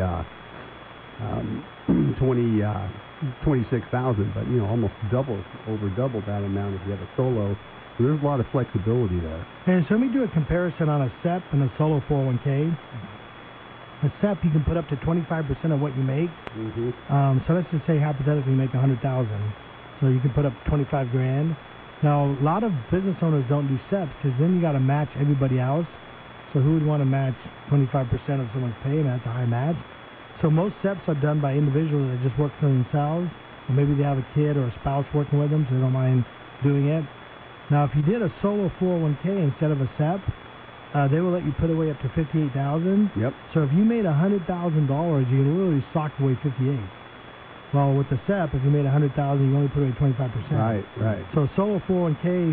$26,000, but almost over double that amount if you have a solo. So there's a lot of flexibility there. And so let me do a comparison on a SEP and a solo 401k. A SEP, you can put up to 25% of what you make. Mm-hmm. So let's just say hypothetically you make $100,000. So you can put up $25,000. Now, a lot of business owners don't do SEPs because then you got to match everybody else. So who would want to match 25% of someone's pay? And that's a high match. So most SEPs are done by individuals that just work for themselves. Or maybe they have a kid or a spouse working with them, so they don't mind doing it. Now, if you did a solo 401k instead of a SEP, they will let you put away up to $58,000. Yep. So if you made $100,000, you can literally sock away $58,000. Well, with the SEP, if you made $100,000, you only put away 25%. Right. So solo 401k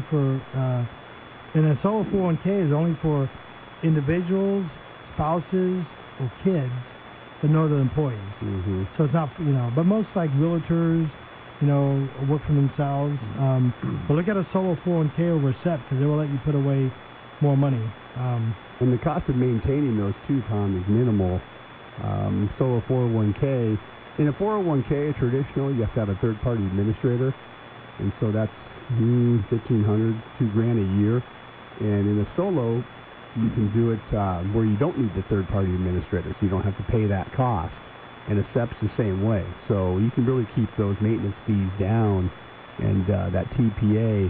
and a solo 401k is only for individuals, spouses, or kids, but no other employees. Mm-hmm. So it's not, but most like realtors, work for themselves. But look at a solo 401k over a SEP because they will let you put away more money. And the cost of maintaining those too, Tom, is minimal. Solo 401k. In a 401k traditional, you have to have a third-party administrator, and so that's $1,500, $2,000 a year. And in a solo, you can do it where you don't need the third-party administrator, so you don't have to pay that cost. And a SEP's the same way, so you can really keep those maintenance fees down, and that TPA.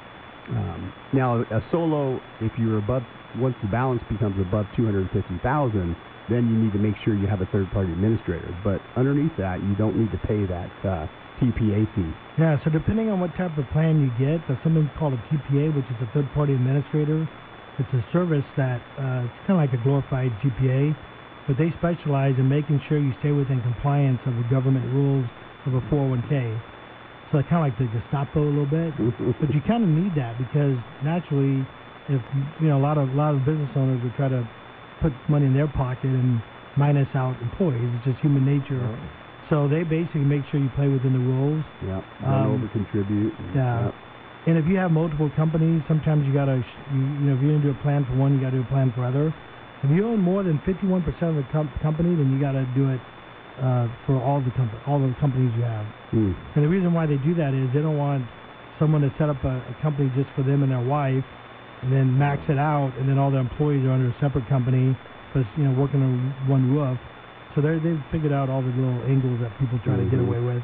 Now, a solo, if you're once the balance becomes above $250,000. Then you need to make sure you have a third-party administrator. But underneath that, you don't need to pay that TPA fee. Yeah, so depending on what type of plan you get, there's something called a TPA, which is a third-party administrator. It's a service that it's kind of like a glorified GPA, but they specialize in making sure you stay within compliance of the government rules of a 401k. So it's kind of like the Gestapo a little bit. But you kind of need that because naturally, if a lot of business owners would try to put money in their pocket and minus out employees. It's just human nature. Oh. So they basically make sure you play within the rules. Yeah, don't over-contribute. Yeah. And if you have multiple companies, sometimes you got to, if you're going to do a plan for one, you got to do a plan for other. If you own more than 51% of the company, then you got to do it for all the companies you have. And the reason why they do that is they don't want someone to set up a company just for them and their wife, and then max it out, and then all their employees are under a separate company, but working on one roof. So they've figured out all the little angles that people try to get away with.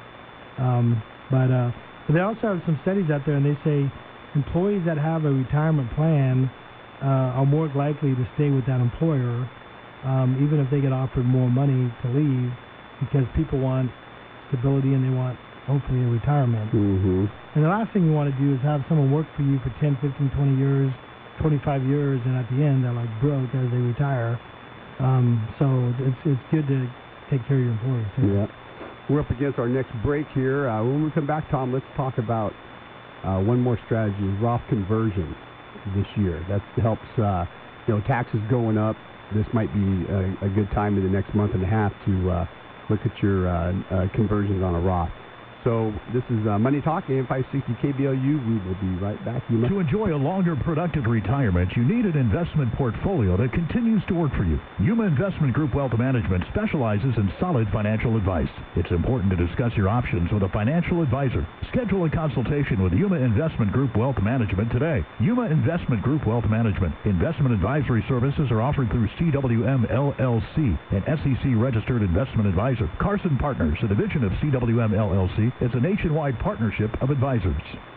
But they also have some studies out there, and they say employees that have a retirement plan are more likely to stay with that employer, even if they get offered more money to leave, because people want stability and they want, hopefully, a retirement. And the last thing you want to do is have someone work for you for 10, 15, 20 years, 25 years, and at the end they're like broke as they retire. So it's good to take care of your employees too. Yeah. We're up against our next break here. When we come back, Tom, let's talk about one more strategy, Roth conversion this year. That helps, taxes going up. this might be a good time in the next month and a half to look at your conversions on a Roth. So this is Money Talk, AM 560 KBLU. We will be right back. To enjoy a longer, productive retirement, you need an investment portfolio that continues to work for you. Yuma Investment Group Wealth Management specializes in solid financial advice. It's important to discuss your options with a financial advisor. Schedule a consultation with Yuma Investment Group Wealth Management today. Yuma Investment Group Wealth Management. Investment advisory services are offered through CWM LLC, an SEC-registered investment advisor. Carson Partners, a division of CWM LLC, is a nationwide partnership of advisors.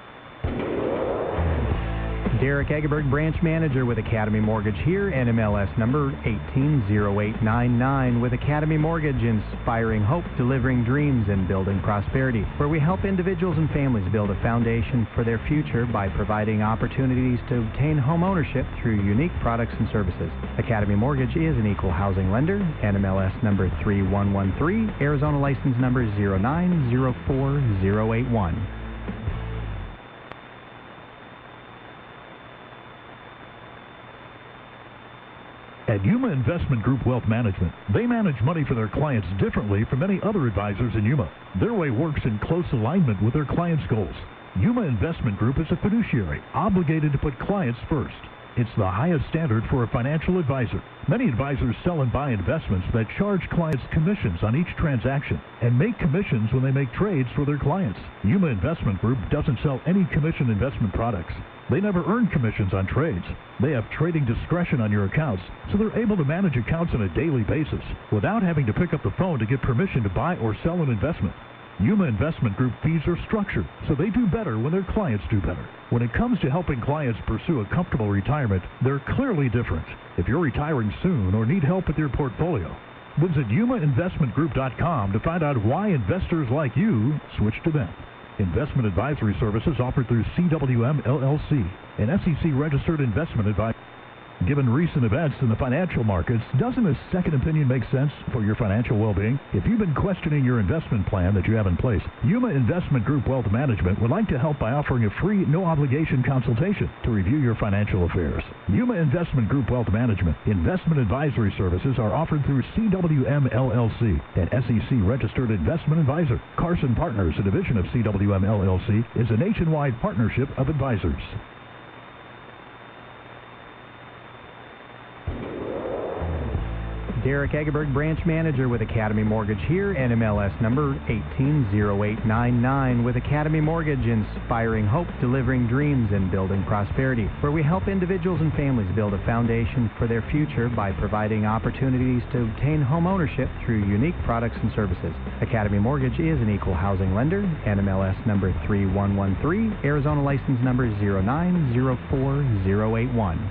Derek Egeberg, branch manager with Academy Mortgage here, NMLS number 180899 with Academy Mortgage, inspiring hope, delivering dreams, and building prosperity, where we help individuals and families build a foundation for their future by providing opportunities to obtain home ownership through unique products and services. Academy Mortgage is an equal housing lender, NMLS number 3113, Arizona license number 0904081. At Yuma Investment Group Wealth Management, they manage money for their clients differently from many other advisors in Yuma. Their way works in close alignment with their clients' goals. Yuma Investment Group is a fiduciary, obligated to put clients first. It's the highest standard for a financial advisor. Many advisors sell and buy investments that charge clients commissions on each transaction and make commissions when they make trades for their clients. Yuma Investment Group doesn't sell any commission investment products. They never earn commissions on trades. They have trading discretion on your accounts, so they're able to manage accounts on a daily basis without having to pick up the phone to get permission to buy or sell an investment. Yuma Investment Group fees are structured, so they do better when their clients do better. When it comes to helping clients pursue a comfortable retirement, they're clearly different. If you're retiring soon or need help with your portfolio, visit YumaInvestmentGroup.com to find out why investors like you switch to them. Investment advisory services offered through CWM LLC, an SEC-registered investment advisor. Given recent events in the financial markets, doesn't a second opinion make sense for your financial well-being? If you've been questioning your investment plan that you have in place, Yuma Investment Group Wealth Management would like to help by offering a free, no-obligation consultation to review your financial affairs. Yuma Investment Group Wealth Management investment advisory services are offered through CWM LLC, an SEC-registered investment advisor. Carson Partners, a division of CWM LLC, is a nationwide partnership of advisors. Derek Egeberg, branch manager with Academy Mortgage here, NMLS number 180899 with Academy Mortgage, inspiring hope, delivering dreams, and building prosperity, where we help individuals and families build a foundation for their future by providing opportunities to obtain home ownership through unique products and services. Academy Mortgage is an equal housing lender, NMLS number 3113, Arizona license number 0904081.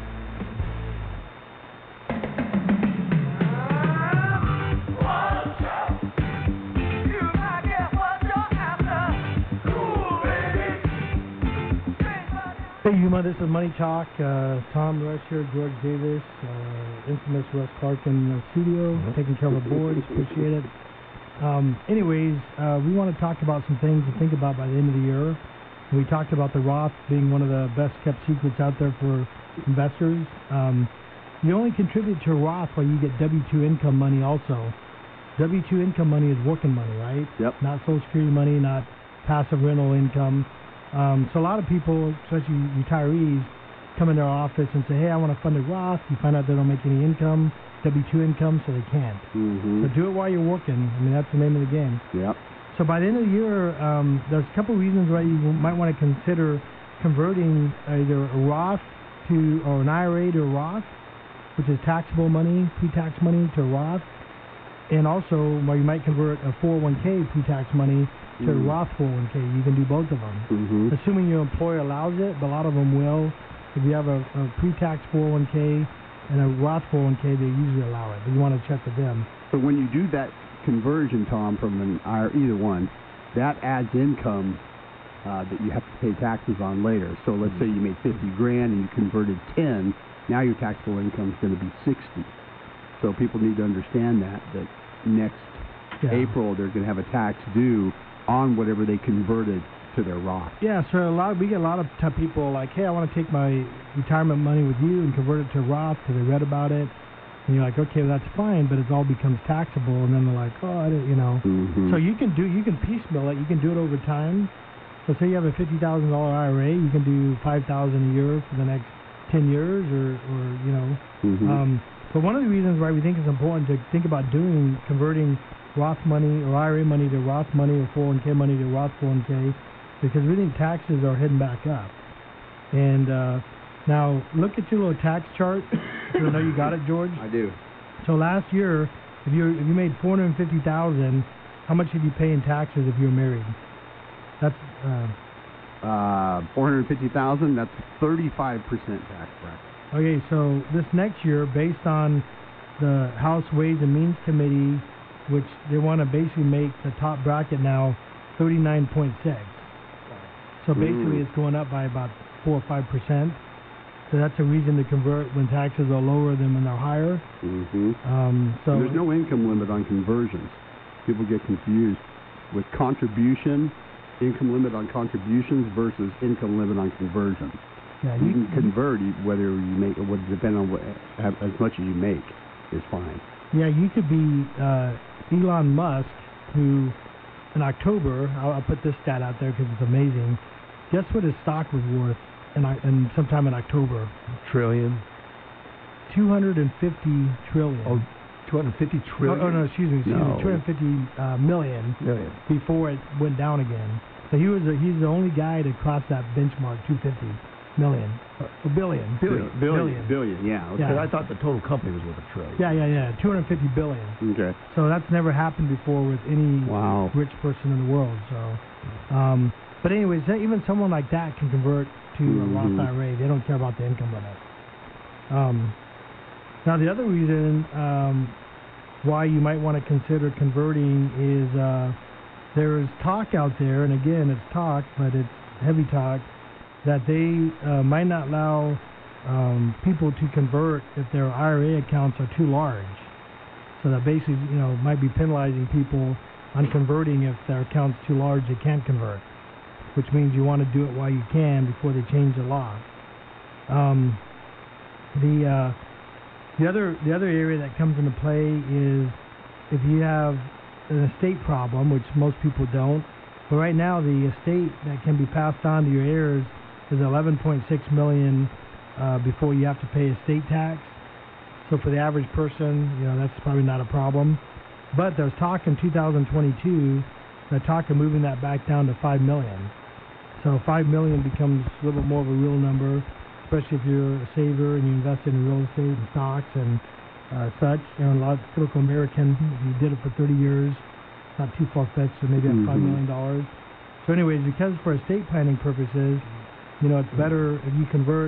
Hey Yuma, this is Money Talk. Tom Rush here, George Davis, infamous Russ Clark in the studio, taking care of our boards. Appreciate it. Anyways, we want to talk about some things to think about by the end of the year. We talked about the Roth being one of the best kept secrets out there for investors. You only contribute to a Roth while you get W-2 income money also. W-2 income money is working money, right? Yep. Not Social Security money, not passive rental income. So a lot of people, especially retirees, come in their office and say, hey, I want to fund a Roth. You find out they don't make any income, W-2 income, so they can't. But do it while you're working. I mean, that's the name of the game. Yep. So by the end of the year, there's a couple reasons why you might want to consider converting either a Roth or an IRA to a Roth, which is taxable money, pre-tax money, to a Roth. And also, why you might convert a 401k pre-tax money to a Roth 401k. You can do both of them. Assuming your employer allows it, but a lot of them will. If you have a pre-tax 401k and a Roth 401k, they usually allow it. But you want to check with them. So when you do that conversion, Tom, from an IRA, either one, that adds income that you have to pay taxes on later. So let's say you made 50 grand and you converted 10, now your taxable income is going to be 60. So people need to understand that next April they're going to have a tax due on whatever they converted to their Roth. Yeah, so we get a lot of people like, hey, I want to take my retirement money with you and convert it to Roth because they read about it. And you're like, okay, well, that's fine, but it all becomes taxable, and then they're like, oh, I didn't, you know. So you can piecemeal it. You can do it over time. So say you have a $50,000 IRA, you can do $5,000 a year for the next 10 years, or you know. But one of the reasons why we think it's important to think about converting Roth money or IRA money to Roth money or 401k money to Roth 401k, because we think taxes are heading back up. And now look at your little tax chart. I know you got it, George. I do. So last year, if you made $450,000, how much did you pay in taxes if you were married? That's $450,000. That's 35% tax bracket. Okay, so this next year, based on the House Ways and Means Committee, which they want to basically make the top bracket now 39.6. So basically, it's going up by about 4 or 5%. So that's a reason to convert when taxes are lower than when they're higher. So there's no income limit on conversions. People get confused with contribution, income limit on contributions versus income limit on conversions. Yeah, you can convert whether you make, depending on what, as much as you make is fine. Yeah, you could be Elon Musk, who in October, I'll put this stat out there because it's amazing. Guess what his stock was worth in sometime in October? Trillion. 250 trillion. Oh, 250 trillion? Oh, no, excuse me. 250 million before it went down again. So he's the only guy to cross that benchmark, 250 million. Billion. Billion, yeah. Okay. Yeah. I thought the total company was worth $1 trillion. Yeah. 250 billion. Okay. So that's never happened before with any rich person in the world. So, but anyways, even someone like that can convert to a Roth IRA. They don't care about the income limit. Now, the other reason why you might want to consider converting is there's talk out there, and again, it's talk, but it's heavy talk, that they might not allow people to convert if their IRA accounts are too large. So that basically, might be penalizing people on converting if their account's too large, they can't convert, which means you want to do it while you can before they change the law. The other area that comes into play is if you have an estate problem, which most people don't. But right now, the estate that can be passed on to your heirs is $11.6 million before you have to pay estate tax. So for the average person, that's probably not a problem. But there's talk in 2022, the talk of moving that back down to $5 million. So $5 million becomes a little bit more of a real number, especially if you're a saver and you invest in real estate and stocks and such. A lot of typical American, if you did it for 30 years, not too far-fetched, so maybe have $5 million. So anyways, because for estate planning purposes, it's better if you convert,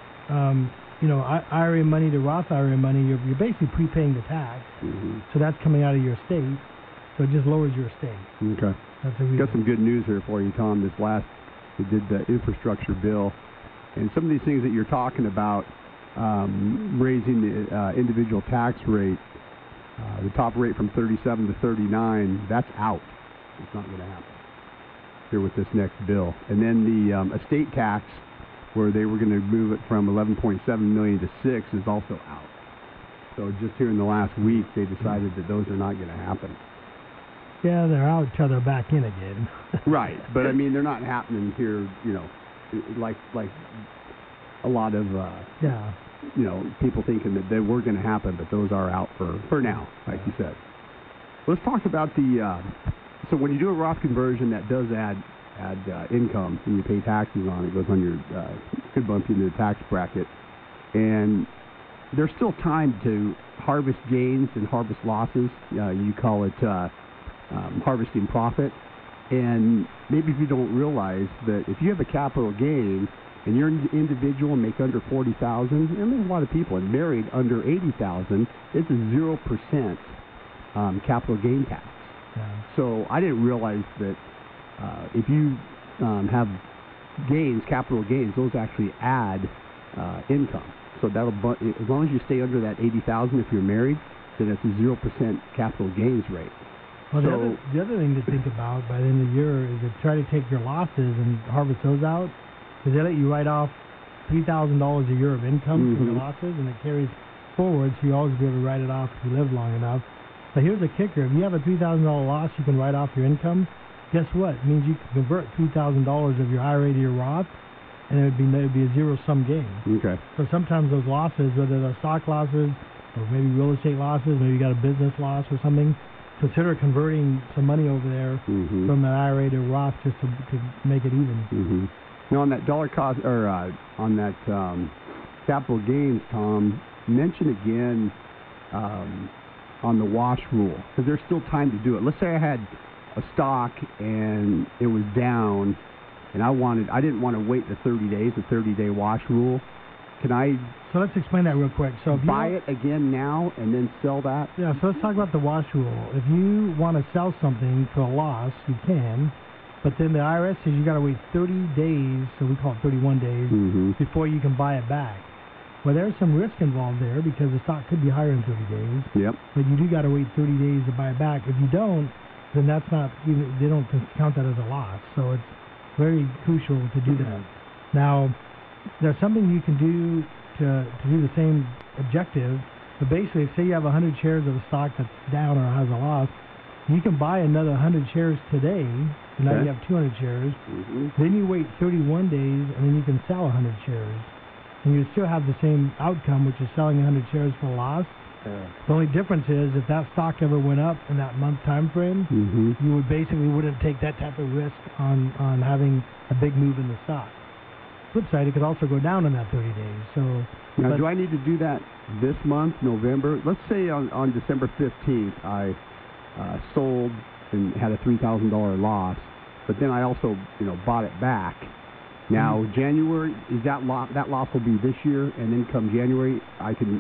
IRA money to Roth IRA money, you're basically prepaying the tax. So that's coming out of your estate. So it just lowers your estate. Okay. That's a reason. Got some good news here for you, Tom. We did the infrastructure bill. And some of these things that you're talking about, raising the individual tax rate, the top rate from 37 to 39, that's out. It's not going to happen here with this next bill. And then the estate tax, where they were going to move it from 11.7 million to 6, is also out. So just here in the last week, they decided that those are not going to happen. Yeah, they're out till they're back in again. Right, but I mean, they're not happening here, like a lot of people thinking that they were going to happen, but those are out for now, like you said. Let's talk about so when you do a Roth conversion, that does add income, and you pay taxes on it. Goes on your could bump you into the tax bracket, and there's still time to harvest gains and harvest losses. You call it harvesting profit. And maybe if you don't realize that if you have a capital gain and you're an individual and make under $40,000, and there's a lot of people, and married under $80,000, it's a 0% capital gain tax. Yeah. So I didn't realize that if you have gains, capital gains, those actually add income. So that'll, as long as you stay under that $80,000 if you're married, then it's a 0% capital gains rate. Well, the other thing to think about by the end of the year is to try to take your losses and harvest those out, because they let you write off $3,000 a year of income from your losses, and it carries forward, so you always be able to write it off if you live long enough. But here's a kicker. If you have a $3,000 loss, you can write off your income. Guess what? It means you can convert $3,000 of your IRA to your Roth, and it would be a zero-sum game. Okay. So sometimes those losses, whether they're stock losses or maybe real estate losses, maybe you got a business loss or something, consider converting some money over there from an IRA to Roth just to make it even. Now, on that dollar cost, or on that capital gains, Tom, mention again on the wash rule, because there's still time to do it. Let's say I had a stock and it was down, and I didn't want to wait the 30 days, the 30-day wash rule. Can I? So let's explain that real quick. So if buy it again now and then sell that? Yeah. So let's talk about the wash rule. If you want to sell something for a loss, you can. But then the IRS says you got to wait 30 days, so we call it 31 days, before you can buy it back. Well, there's some risk involved there because the stock could be higher in 30 days. Yep. But you do got to wait 30 days to buy it back. If you don't, then that's not even, they don't count that as a loss. So it's very crucial to do that. Now, there's something you can do to do the same objective. But basically, say you have 100 shares of a stock that's down or has a loss, you can buy another 100 shares today. So now you have 200 shares. Then you wait 31 days, and then you can sell 100 shares. And you still have the same outcome, which is selling 100 shares for a loss. The only difference is if that stock ever went up in that month time frame, you would basically wouldn't take that type of risk on having a big move in the stock. Flip side, it could also go down in that 30 days. So now, do I need to do that this month, November? Let's say on December 15th, I sold and had a $3,000 loss, but then I also bought it back. Now, January, is that loss will be this year, and then come January, I can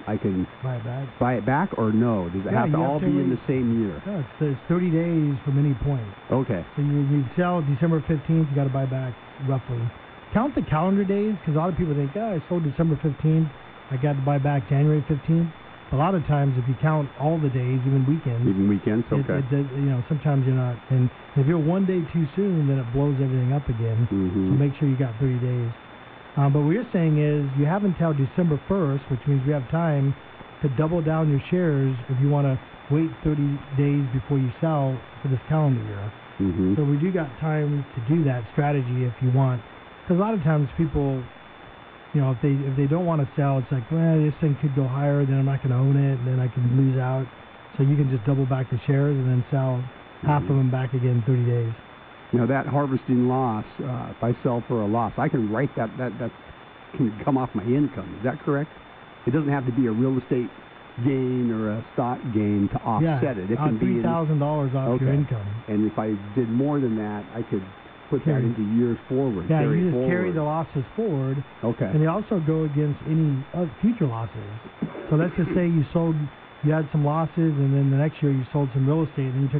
buy it back, or no? Does it have to all be in the same year? No, it's 30 days from any point. Okay. So you sell December 15th, you got to buy back roughly. Count the calendar days, because a lot of people think, I sold December 15th, I got to buy back January 15th. A lot of times, if you count all the days, even weekends, okay. Sometimes you're not. And if you're one day too soon, then it blows everything up again. So make sure you got 30 days. But what you're saying is you have until December 1st, which means we have time to double down your shares if you want to wait 30 days before you sell for this calendar year. So we do got time to do that strategy if you want. Because a lot of times people, if they don't want to sell, it's like, well, this thing could go higher, then I'm not going to own it, and then I can lose out. So you can just double back the shares and then sell half of them back again in 30 days. Now, that harvesting loss, if I sell for a loss, I can write that can come off my income. Is that correct? It doesn't have to be a real estate gain or a stock gain to offset it. It can be $3,000 off your income. And if I did more than that, I could put that into years forward. Yeah, you just carry the losses forward. Okay. And they also go against any future losses. So let's just say you had some losses, and then the next year you sold some real estate, and then you took